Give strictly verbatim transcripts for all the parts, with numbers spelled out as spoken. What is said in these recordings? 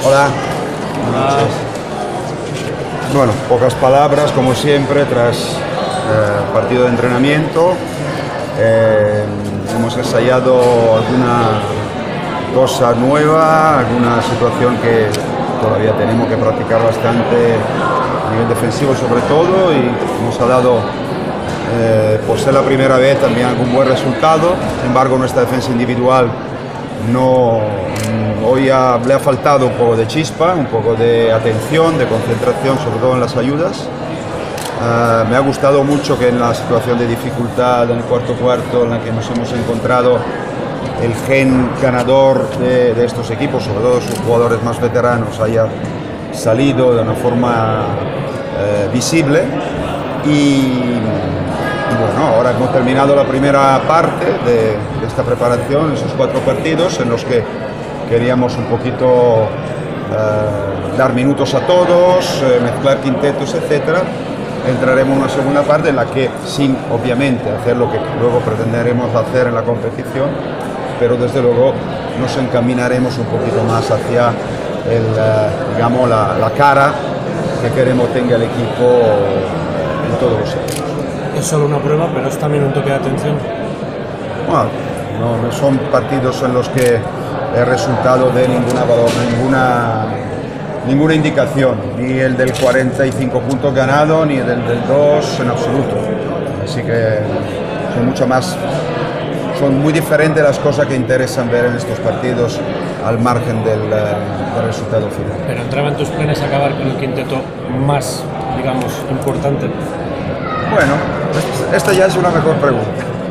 Hola. Buenas noches. Bueno, pocas palabras, como siempre, tras eh, partido de entrenamiento. Eh, hemos ensayado alguna cosa nueva, alguna situación que todavía tenemos que practicar bastante a nivel defensivo sobre todo, y nos ha dado, eh, por ser la primera vez, también algún buen resultado. Sin embargo, nuestra defensa individual no, hoy ha, le ha faltado un poco de chispa, un poco de atención, de concentración, sobre todo en las ayudas. Uh, me ha gustado mucho que en la situación de dificultad en el cuarto cuarto en la que nos hemos encontrado, el gen ganador de, de estos equipos, sobre todo sus jugadores más veteranos, haya salido de una forma eh, visible. Y, y bueno, ahora hemos terminado la primera parte de, de esta preparación, esos cuatro partidos en los que queríamos un poquito eh, dar minutos a todos, eh, mezclar quintetos, etcétera. Entraremos en una segunda parte en la que, sin obviamente hacer lo que luego pretenderemos hacer en la competición, pero desde luego nos encaminaremos un poquito más hacia el, uh, digamos, la, la cara que queremos tenga el equipo en todos los sitios. Es solo una prueba, pero es también un toque de atención. Bueno, no, no son partidos en los que el resultado de ninguna valor, ninguna ninguna indicación, ni el del cuarenta y cinco puntos ganado, ni el del, del dos en absoluto. Así que son mucho más, son muy diferentes las cosas que interesan ver en estos partidos al margen del, del resultado final. Pero entraba en tus planes acabar con el quinteto más, digamos, importante. Bueno, esta ya es una mejor pregunta.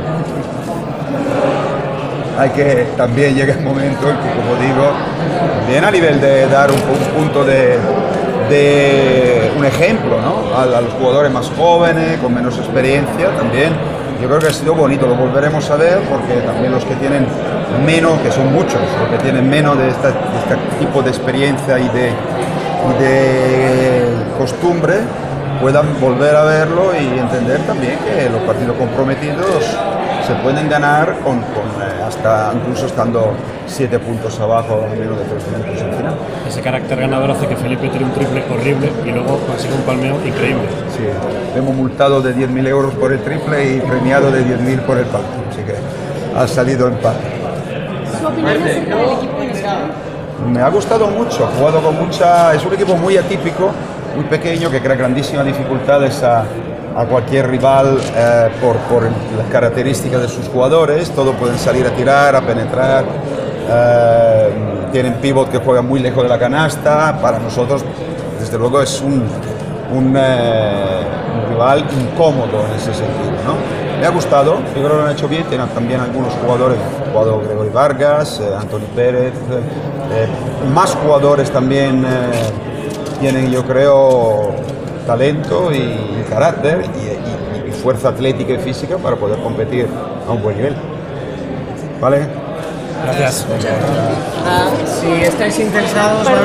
Hay que también llega el momento en que, como digo, también a nivel de dar un, un punto de, de un ejemplo, ¿no? a, a los jugadores más jóvenes, con menos experiencia también. Yo creo que ha sido bonito, lo volveremos a ver, porque también los que tienen menos, que son muchos, los que tienen menos de, esta, de este tipo de experiencia y de, y de costumbre, puedan volver a verlo y entender también que los partidos comprometidos se pueden ganar con, con eh, hasta incluso estando siete puntos abajo, menos de tres puntos al final. Ese carácter ganador hace que Felipe tire un triple horrible y luego consiga un palmeo increíble. Sí, hemos multado de diez mil euros por el triple y premiado de diez mil por el palmeo, así que ha salido empate. ¿Su opinión acerca del equipo venezolano? Me ha gustado mucho, ha jugado con mucha, es un equipo muy atípico, muy pequeño, que crea grandísimas dificultades a a cualquier rival eh, por, por las características de sus jugadores. Todos pueden salir a tirar, a penetrar, eh, tienen pivot que juegan muy lejos de la canasta. Para nosotros, desde luego, es un, un, eh, un rival incómodo en ese sentido, ¿no? Me ha gustado, yo creo que lo han hecho bien. Tienen también algunos jugadores, ha jugado Gregory Vargas, eh, Anthony Pérez, eh, más jugadores también eh, tienen, yo creo, talento y, y carácter y, y, y fuerza atlética y física para poder competir a un buen nivel. ¿Vale? Gracias. Ah, si estáis interesados...